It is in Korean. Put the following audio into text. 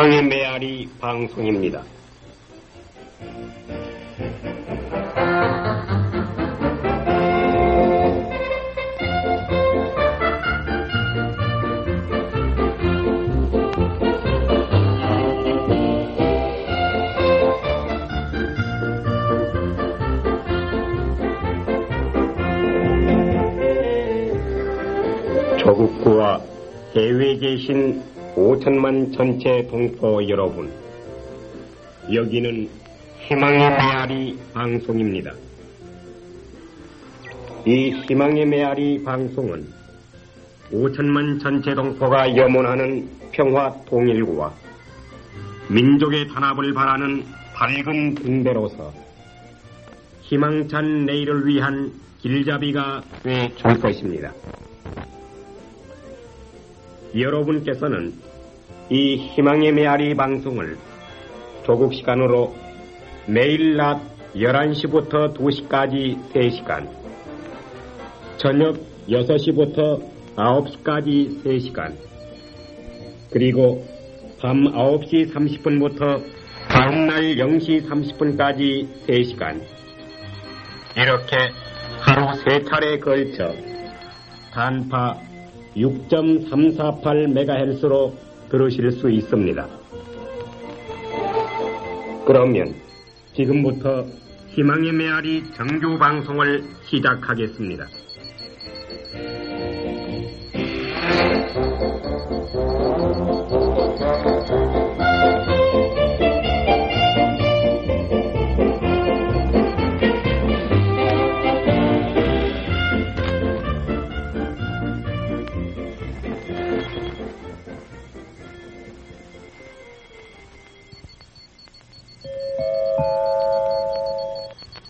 희망의 메아리 방송입니다. 조국구와 해외에 계신 5천만 전체 동포 여러분, 여기는 희망의 메아리 방송입니다. 이 희망의 메아리 방송은 5천만 전체 동포가 염원하는 평화 통일과 민족의 단합을 바라는 밝은 등대로서 희망찬 내일을 위한 길잡이가 되어줄 것입니다. 여러분께서는 이 희망의 메아리 방송을 조국 시간으로 매일 낮 11시부터 2시까지 3시간, 저녁 6시부터 9시까지 3시간, 그리고 밤 9시 30분부터 다음날 0시 30분까지 3시간, 이렇게 하루 3차례에 걸쳐 단파 6.348MHz로 들으실 수 있습니다. 그러면 지금부터 희망의 메아리 정규 방송을 시작하겠습니다.